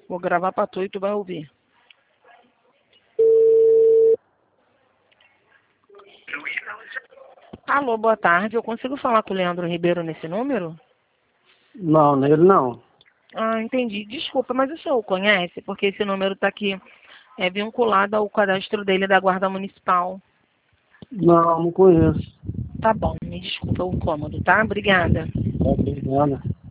Vou gravar pra tu e tu vai ouvir. Alô, boa tarde. Eu consigo falar com o Leandro Ribeiro nesse número? Não, nele não. Ah, entendi. Desculpa, mas o senhor o conhece? Porque esse número tá aqui vinculado ao cadastro dele da Guarda Municipal. Não, não conheço. Tá bom, me desculpa o incômodo, tá? Obrigada. Obrigado.